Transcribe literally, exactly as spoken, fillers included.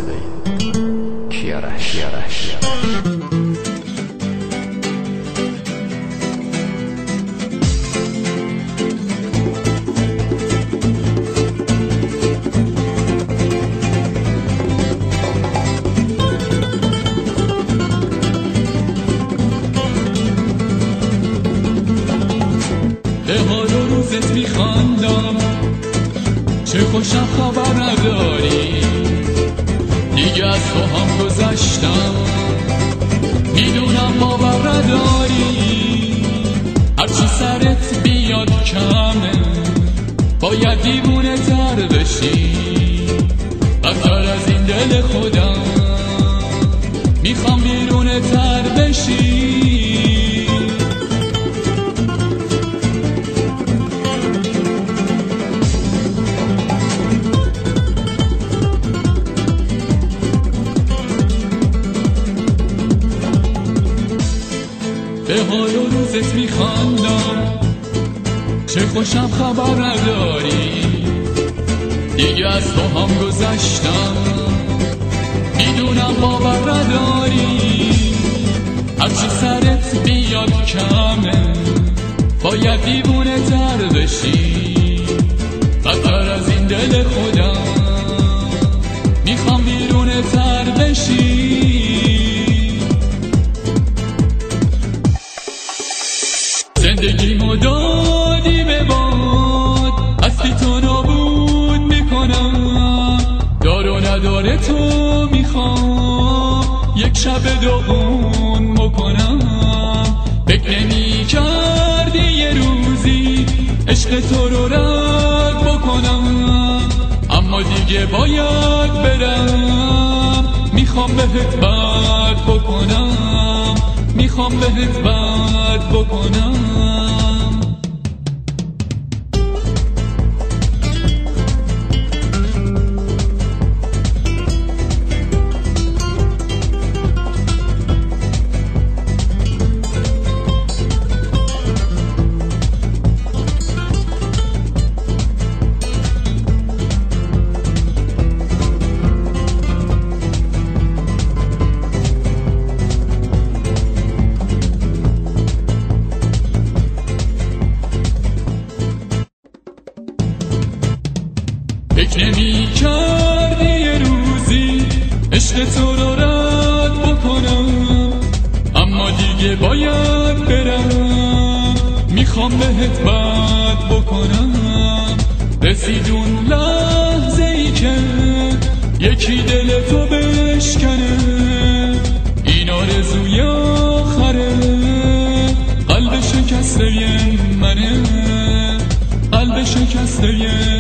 صدای کیارش کیارش به حال و روزت میخواندم چه خوشم خبر نداری، دیگه از تو هم گذشتم میدونم باور نداری. هرچی سرت بیاد کمه باید دیوونه تر بشی، بدتر از این دل خودم میخوام بیرونه تر بشی. به حال و روزت میخواندم چه خوشم خبر نداری، دیگه از تو هم گذشتم میدونم باور نداری. هرچی سرت بیاد کمه باید دیوونه تر بشی، بدتر از این دل خودم میخوام بیرونه تر بشی. زندگیمو دادی به باد، هستی تو نابود میکنم، دار و نداره تو میخوام یک شب دوغون بکنم. فکر نمی کردی یه روزی عشق تو رو رد بکنم، اما دیگه باید برم، میخوام بهت بد بکنم، میخوام بهت بد بکنم. فکر نمی کردی یه روزی عشق تو رو رد بکنم، اما دیگه باید برم، میخوام بهت بد بکنم. رسید اون لحظه ای که یکی دل تو بشکنه، این آرزوی آخره، قلب شکسته منه، قلب شکسته